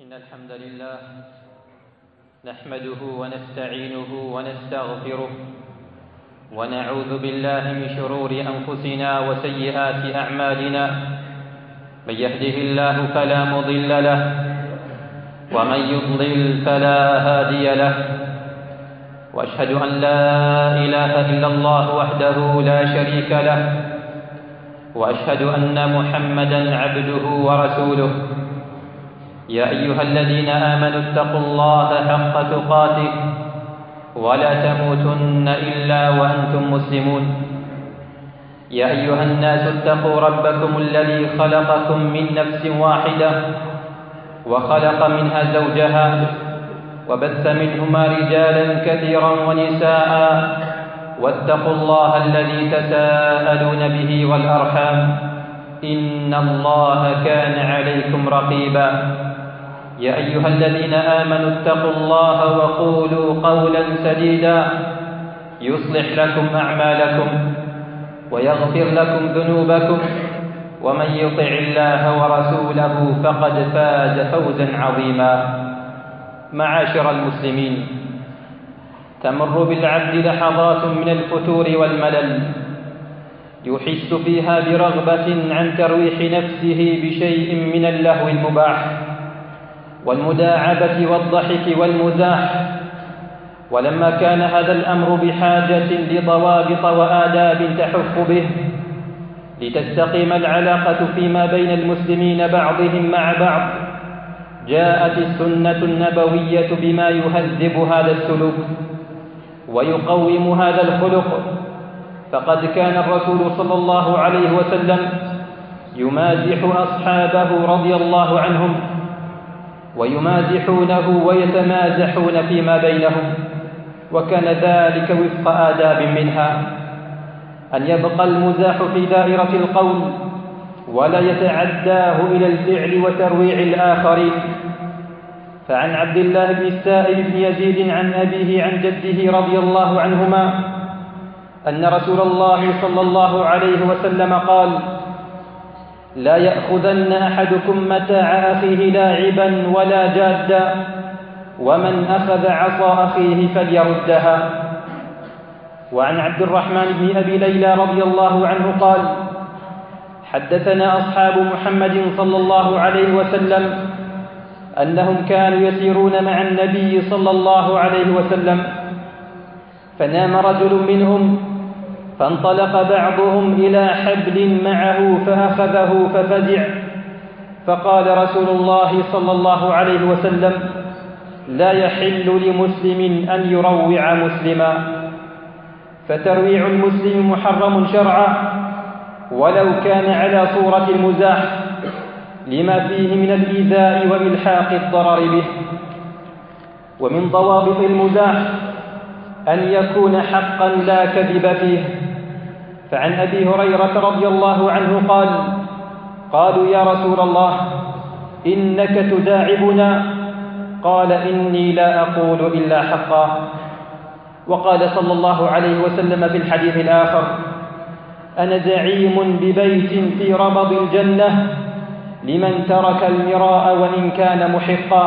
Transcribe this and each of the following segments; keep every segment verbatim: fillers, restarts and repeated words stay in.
إن الحمد لله نحمده ونستعينه ونستغفره ونعوذ بالله من شرور أنفسنا وسيئات أعمالنا. من يهده الله فلا مضل له ومن يضلل فلا هادي له، وأشهد أن لا إله إلا الله وحده لا شريك له، وأشهد أن محمدًا عبده ورسوله. يا أيها الذين آمنوا اتقوا الله حق تقاته ولا تموتن إلا وأنتم مسلمون. يا أيها الناس اتقوا ربكم الذي خلقكم من نفس واحدة وخلق منها زوجها وبث منهما رجالا كثيرا ونساء، واتقوا الله الذي تساءلون به والأرحام إن الله كان عليكم رقيبا. يا أيها الذين آمنوا اتقوا الله وقولوا قولا سديدا يصلح لكم أعمالكم ويغفر لكم ذنوبكم، ومن يطع الله ورسوله فقد فاز فوزا عظيما. معاشر المسلمين، تمر بالعبد لحظات من الفتور والملل، يحس فيها برغبة عن ترويح نفسه بشيء من اللهو المباح والمداعبة والضحك والمزاح. ولما كان هذا الأمر بحاجة لضوابط وآداب تحف به لتستقيم العلاقة فيما بين المسلمين بعضهم مع بعض، جاءت السنة النبوية بما يهذب هذا السلوك ويقوم هذا الخلق. فقد كان الرسول صلى الله عليه وسلم يمازح أصحابه رضي الله عنهم، ويمازحونه ويتمازحون فيما بينهم، وكان ذلك وفق آداب منها أن يبقى المزاح في دائرة القول ولا يتعداه إلى الفعل وترويع الآخرين. فعن عبد الله بن السائب بن يزيد عن أبيه عن جده رضي الله عنهما أن رسول الله صلى الله عليه وسلم قال: لا يأخذن أحدكم متاع أخيه لاعبا ولا جادا، ومن أخذ عصا أخيه فليردها. وعن عبد الرحمن بن أبي ليلى رضي الله عنه قال: حدثنا أصحاب محمد صلى الله عليه وسلم أنهم كانوا يسيرون مع النبي صلى الله عليه وسلم، فنام رجل منهم فانطلق بعضهم إلى حبل معه فأخذه ففزع، فقال رسول الله صلى الله عليه وسلم: لا يحل لمسلم أن يروع مسلما. فترويع المسلم محرم شرعا ولو كان على صورة المزاح، لما فيه من الإيذاء وإلحاق الضرر به. ومن ضوابط المزاح أن يكون حقا لا كذب فيه. فعن أبي هريرة رضي الله عنه قال: قالوا يا رسول الله إنك تداعبنا، قال: إني لا أقول إلا حقا. وقال صلى الله عليه وسلم في الحديث الآخر: أنا زعيم ببيت في ربض الجنة لمن ترك المراء وإن كان محقا،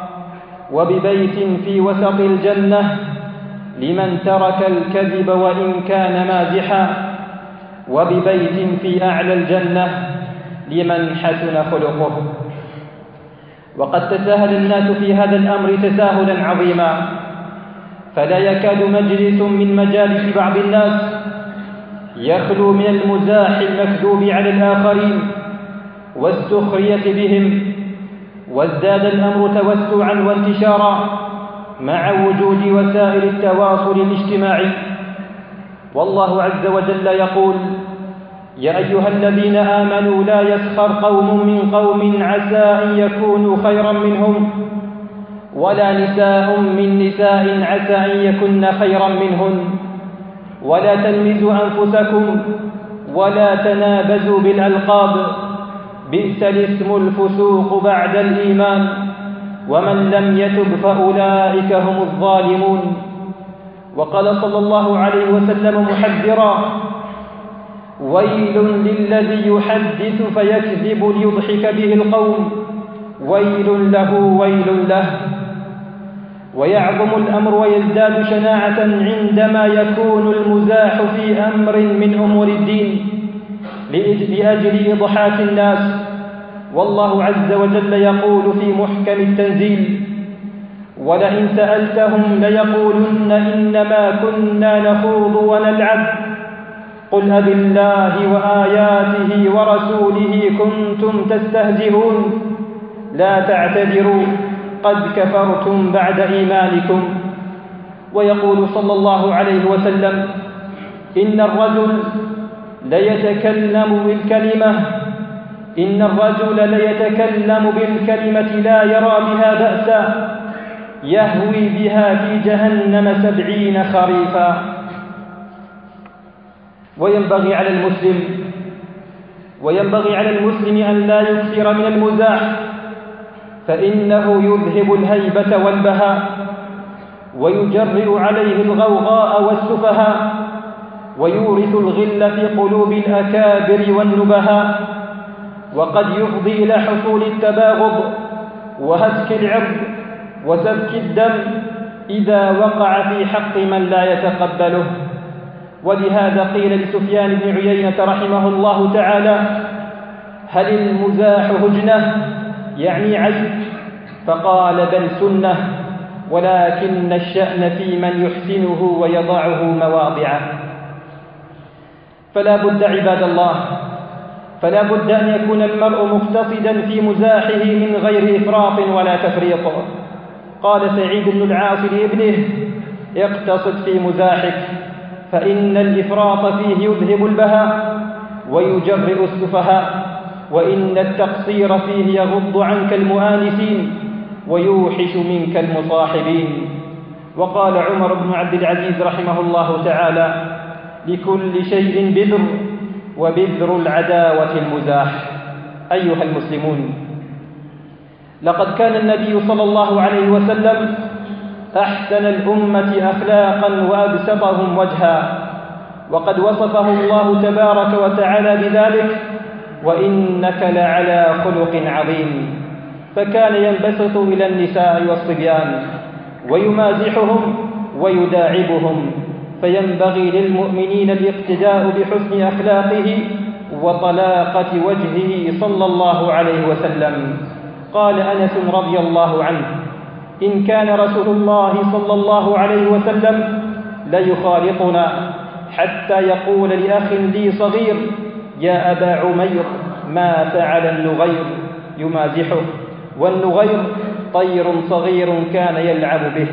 وببيت في وسط الجنة لمن ترك الكذب وإن كان مازحا، وببيت في أعلى الجنة لمن حسن خلقه. وقد تساهل الناس في هذا الأمر تساهلا عظيما، فلا يكاد مجلس من مجالس بعض الناس يخلو من المزاح المكذوب على الآخرين والسخرية بهم. وازداد الأمر توسعا وانتشارا مع وجود وسائل التواصل الاجتماعي. والله عز وجل يقول: يا أيها الذين آمنوا لا يسخر قوم من قوم عسى أن يكونوا خيرا منهم، ولا نساء من نساء عسى أن يكن خيرا منهن، ولا تلمزوا أنفسكم ولا تنابزوا بالألقاب، بئس الاسم الفسوق بعد الإيمان، ومن لم يتب فأولئك هم الظالمون. وقال صلى الله عليه وسلم محذرا: ويل للذي يحدث فيكذب ليضحك به القوم، ويل له ويل له. ويعظم الأمر ويزداد شناعة عندما يكون المزاح في أمر من أمور الدين لأجل إضحاك الناس. والله عز وجل يقول في محكم التنزيل: ولئن سألتهم ليقولن إنما كنا نخوض ونلعب قل أبالله وآياته ورسوله كنتم تستهزئون لا تعتذروا قد كفرتم بعد إيمانكم. ويقول صلى الله عليه وسلم: إن الرجل ليتكلم بالكلمة إن الرجل ليتكلم بالكلمة لا يرى بها بأسا يهوي بها في جهنم سبعين خريفا. وينبغي على المسلم وينبغي على المسلم أن لا يكثر من المزاح، فإنه يذهب الهيبة والبهاء ويجرئ عليه الغوغاء والسفهاء ويورث الغل في قلوب الأكابر والنبهاء، وقد يفضي إلى حصول التباغض وهتك العرض وسفك الدم إذا وقع في حق من لا يتقبله. ولهذا قيل لسفيان بن عيينة رحمه الله تعالى: هل المزاح هجنة يعني عيب؟ فقال: بل سنة، ولكن الشأن في من يحسنه ويضعه مواضعه. فلا بد عباد الله فلا بد أن يكون المرء مقتصدا في مزاحه من غير إفراط ولا تفريط. قال سعيد بن العاص لابنه: اقتصد في مزاحك، فإن الإفراط فيه يذهب البهاء ويجرئ السفهاء، وإن التقصير فيه يغض عنك المؤانسين ويوحش منك المصاحبين. وقال عمر بن عبد العزيز رحمه الله تعالى: لكل شيء بذر، وبذر العداوة المزاح. أيها المسلمون، لقد كان النبي صلى الله عليه وسلم أحسن الأمة أخلاقا وأبسطهم وجها، وقد وصفه الله تبارك وتعالى بذلك: وإنك لعلى خلق عظيم. فكان ينبسط إلى النساء والصبيان ويمازحهم ويداعبهم، فينبغي للمؤمنين الاقتداء بحسن أخلاقه وطلاقة وجهه صلى الله عليه وسلم. قال أنس رضي الله عنه: إن كان رسول الله صلى الله عليه وسلم ليخالطنا حتى يقول لأخ لي صغير: يا أبا عمير ما فعل النغير، يمازحه، والنغير طير صغير كان يلعب به.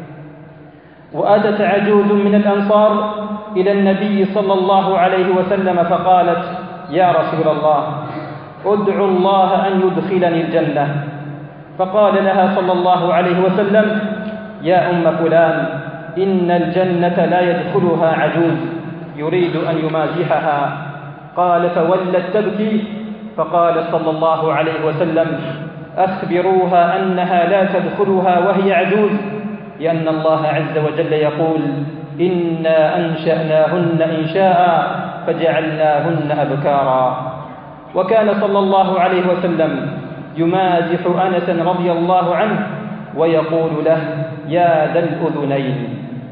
وأتت عجوز من الأنصار إلى النبي صلى الله عليه وسلم فقالت: يا رسول الله، ادعو الله أن يدخلني الجنة. فقال لها صلى الله عليه وسلم: يا أم فلان، إن الجنة لا يدخلها عجوز يريد أن يمازحها. قال: فولت تبكي. فقال صلى الله عليه وسلم: أخبروها أنها لا تدخلها وهي عجوز، لأن الله عز وجل يقول: إنا أنشأناهن إنشاء فجعلناهن أبكارا. وكان صلى الله عليه وسلم يمازح أنسا رضي الله عنه ويقول له: يا ذا الأذنين.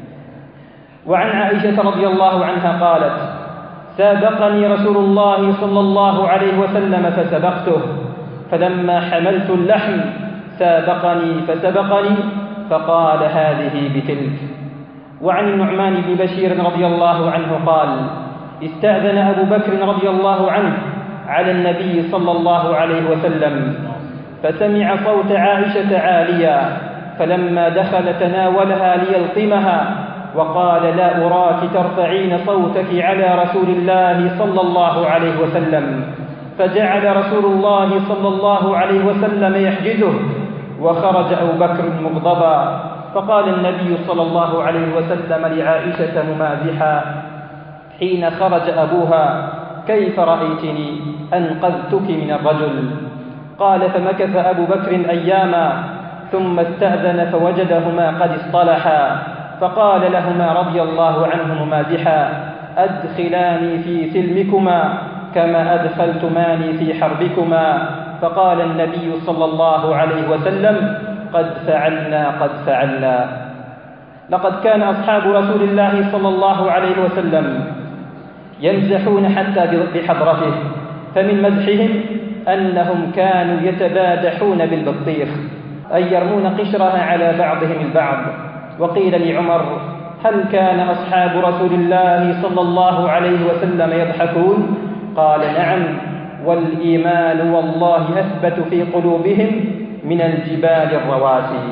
وعن عائشة رضي الله عنها قالت: سابقني رسول الله صلى الله عليه وسلم فسبقته، فلما حملت اللحم سابقني فسبقني، فقال: هذه بتلك. وعن النعمان بن بشير رضي الله عنه قال: استأذن أبو بكر رضي الله عنه على النبي صلى الله عليه وسلم، فسمع صوت عائشة عاليا، فلما دخل تناولها ليلطمها وقال: لا أراك ترفعين صوتك على رسول الله صلى الله عليه وسلم. فجعل رسول الله صلى الله عليه وسلم يحجزه، وخرج أبو بكر مغضبا. فقال النبي صلى الله عليه وسلم لعائشة ممازحا حين خرج أبوها: كيف رأيتني أنقذتك من الرجل؟ قال: فمكث أبو بكر أياما، ثم استأذن فوجدهما قد اصطلحا، فقال لهما رضي الله عنه ممازحا: أدخلاني في سلمكما كما أدخلتماني في حربكما، فقال النبي صلى الله عليه وسلم: قد فعلنا قد فعلنا. لقد كان أصحاب رسول الله صلى الله عليه وسلم يمزحون حتى بحضرته، فمن مزحهم أنهم كانوا يتبادحون بالبطيخ، أي يرمون قشرها على بعضهم البعض. وقيل لعمر: هل كان أصحاب رسول الله صلى الله عليه وسلم يضحكون؟ قال: نعم، والإيمان والله أثبت في قلوبهم من الجبال الرواسي.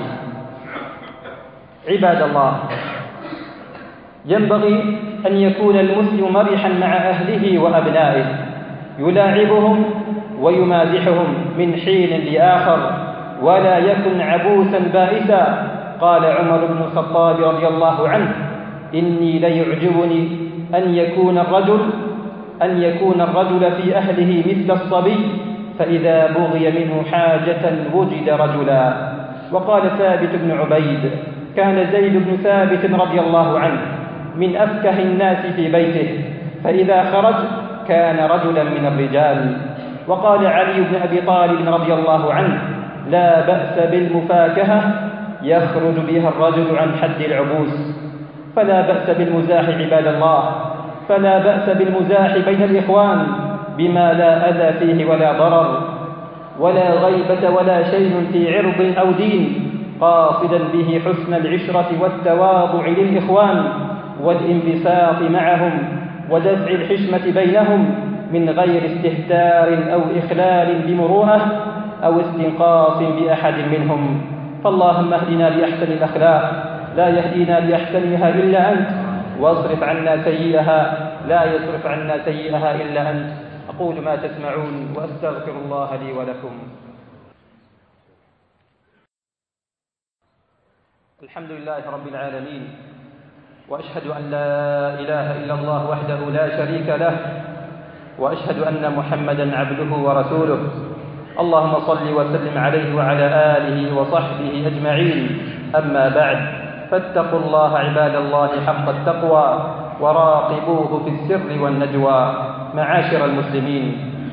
عباد الله، ينبغي أن يكون المسلم مرحا مع أهله وأبنائه، يلاعبهم ويمازحهم من حين لآخر، ولا يكن عبوسا بائسا. قال عمر بن الخطاب رضي الله عنه: إني ليعجبني أن يكون الرجل أن يكون الرجل في أهله مثل الصبي، فإذا بغي منه حاجة وجد رجلا. وقال ثابت بن عبيد: كان زيد بن ثابت رضي الله عنه من أفكه الناس في بيته، فإذا خرج كان رجلا من الرجال. وقال علي بن أبي طالب رضي الله عنه: لا بأس بالمفاكهة يخرج بها الرجل عن حد العبوس. فلا بأس بالمزاح عباد الله، فلا بأس بالمزاح بين الإخوان بما لا أذى فيه ولا ضرر، ولا غيبة ولا شيء في عرض أو دين، قاصدا به حسن العشرة والتواضع للإخوان والانبساط معهم ودفع الحشمة بينهم من غير استهتار أو إخلال بمروءة أو استنقاص بأحد منهم. فاللهم اهدنا لأحسن الأخلاق، لا يهدينا لأحسنها إلا أنت، واصرف عنا سيئها، لا يصرف عنا سيئها إلا أنت. أقول ما تسمعون وأستغفر الله لي ولكم. الحمد لله رب العالمين، وأشهد أن لا إله إلا الله وحده لا شريك له، وأشهد أن محمدًا عبده ورسوله. اللهم صل وسلم عليه وعلى آله وصحبه أجمعين. أما بعد، فاتقوا الله عباد الله حق التقوى، وراقبوه في السر والنجوى. معاشر المسلمين،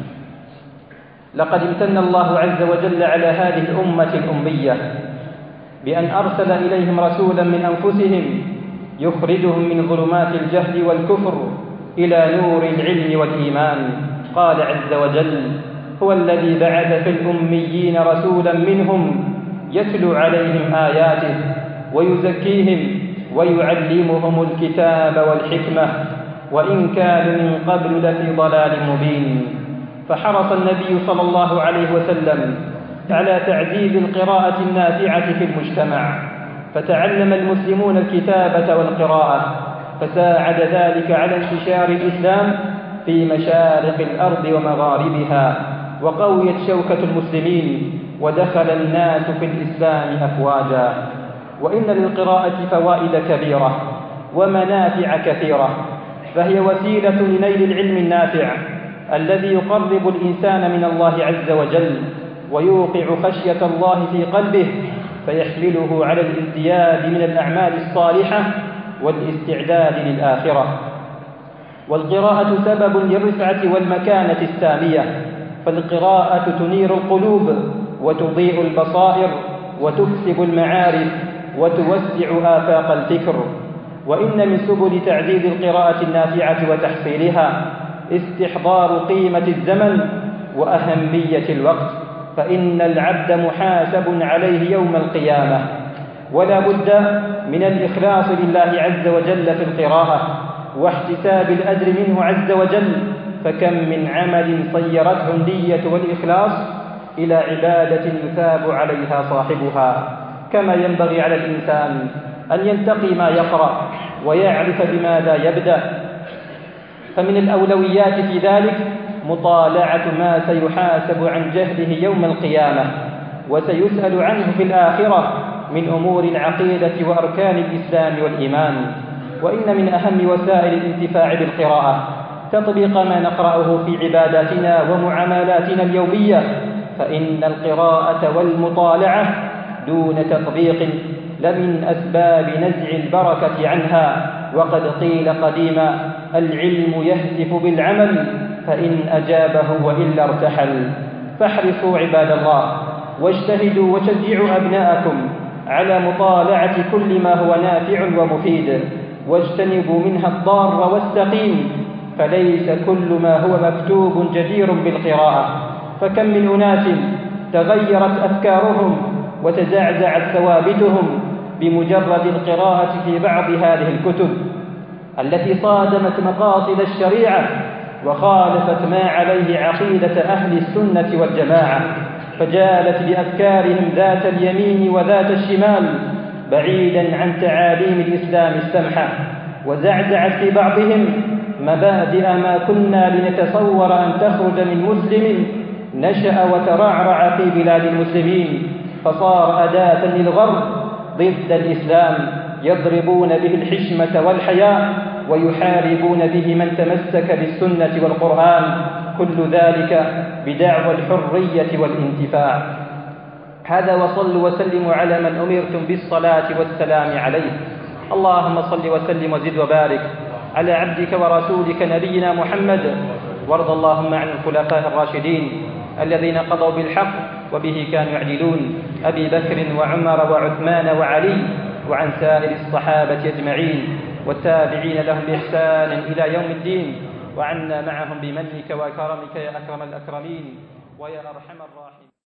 لقد امتن الله عز وجل على هذه الأمة الأمية بأن أرسل إليهم رسولا من أنفسهم يخرجهم من ظلمات الجهل والكفر إلى نور العلم والإيمان. قال عز وجل: هو الذي بعث في الأميين رسولا منهم يتلو عليهم آياته ويزكيهم ويعلمهم الكتاب والحكمة وإن كانوا من قبل لفي ضلال مبين. فحرص النبي صلى الله عليه وسلم على تعزيز القراءة النافعة في المجتمع، فتعلم المسلمون الكتابة والقراءة، فساعد ذلك على انتشار الإسلام في مشارق الأرض ومغاربها، وقويت شوكة المسلمين، ودخل الناس في الإسلام أفواجا. وإن للقراءة فوائد كبيرة ومنافع كثيرة، فهي وسيلة لنيل العلم النافع الذي يقرب الإنسان من الله عز وجل ويوقع خشية الله في قلبه، فيحمله على الازدياد من الأعمال الصالحة والاستعداد للآخرة. والقراءة سبب للرفعة والمكانة السامية، فالقراءة تنير القلوب وتضيء البصائر وتكسب المعارف وتوسع آفاق الفكر. وإن من سبل تعزيز القراءة النافعة وتحصيلها استحضار قيمة الزمن وأهمية الوقت، فإن العبد محاسب عليه يوم القيامة، ولا بد من الإخلاص لله عز وجل في القراءة واحتساب الأجر منه عز وجل. فكم من عمل صيرته النية والإخلاص إلى عبادة يثاب عليها صاحبها. كما ينبغي على الإنسان أن ينتقي ما يقرأ ويعرف بماذا يبدأ، فمن الأولويات في ذلك مطالعة ما سيحاسب عن جهله يوم القيامة وسيسأل عنه في الآخرة من أمور العقيدة وأركان الإسلام والإيمان. وإن من أهم وسائل الانتفاع بالقراءة تطبيق ما نقرأه في عباداتنا ومعاملاتنا اليومية، فإن القراءة والمطالعة دون تطبيق لمن أسباب نزع البركة عنها. وقد قيل قديما: العلم يهتف بالعمل، فإن أجابه وإلا ارتحل. فاحرصوا عباد الله واجتهدوا وشجعوا أبناءكم على مطالعة كل ما هو نافع ومفيد، واجتنبوا منها الضار والسقيم، فليس كل ما هو مكتوب جدير بالقراءة. فكم من أناس تغيرت أفكارهم وتزعزعت ثوابتهم بمجرد القراءة في بعض هذه الكتب التي صادمت مقاصد الشريعة وخالفت ما عليه عقيدة أهل السنة والجماعة، فجالت بأفكارهم ذات اليمين وذات الشمال بعيدا عن تعاليم الإسلام السمحة، وزعزعت في بعضهم مبادئ ما كنا لنتصور أن تخرج من مسلم نشأ وترعرع في بلاد المسلمين، فصار أداة للغرب ضد الإسلام يضربون به الحشمة والحياء ويحاربون به من تمسك بالسنة والقرآن، كل ذلك بدعوى الحرية والانتفاع. هذا وصلوا وسلموا على من أمرتم بالصلاة والسلام عليه. اللهم صل وسلم وزد وبارك على عبدك ورسولك نبينا محمد، وارض اللهم عن الخلفاء الراشدين الذين قضوا بالحق وبه كانوا يعدلون، أبي بكر وعمر وعثمان وعلي، وعن سائر الصحابة أجمعين والتابعين لهم بإحسان إلى يوم الدين، وعنا معهم بمنك وكرمك يا أكرم الأكرمين ويا أرحم الراحمين.